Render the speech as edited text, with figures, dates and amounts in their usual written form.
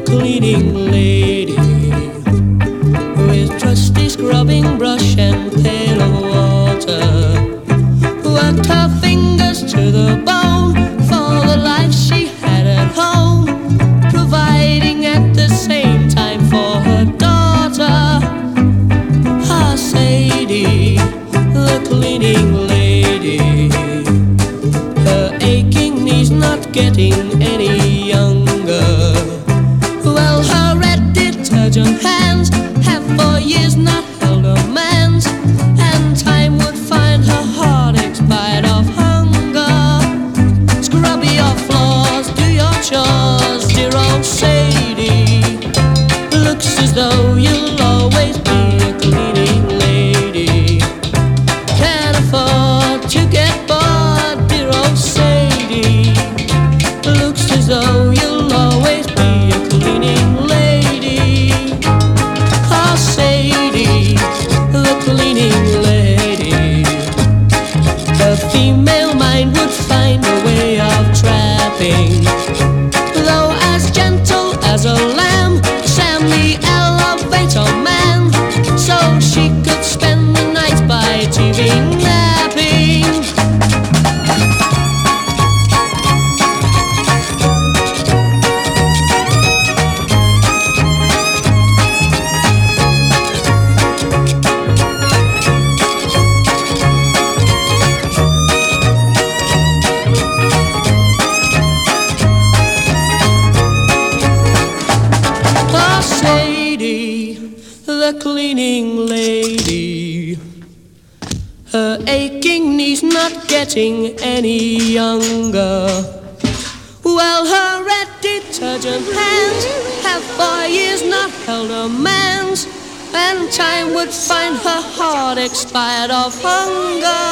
cleaning lady with trusty scrubbing brush and pail of water worked her fingers to the bone for the life she had at home, providing at the same time for her daughter. Ah, Sadie, the cleaning lady, her aching knees not getting any younger. Well, her red detergent hands have for years not held a man's, and time would find her heart expired of hunger. Scrub your floors, do your chores, dear old Sadie. Looks as though you'll always be a cleaning lady. Can't afford to get bored, dear old Sadie. Looks as though you'll always be a cleaning lady. Oh, Sadie, the cleaning lady. The female mind would find a way of trapping, though as gentle as a lamb, Sam the elevator man, so she could spend the night by TV napping. Oh, Sadie, the cleaning lady, her aching knees not getting any younger. Well, her red detergent hands have for years not held a man's, and time would find her heart expired of hunger.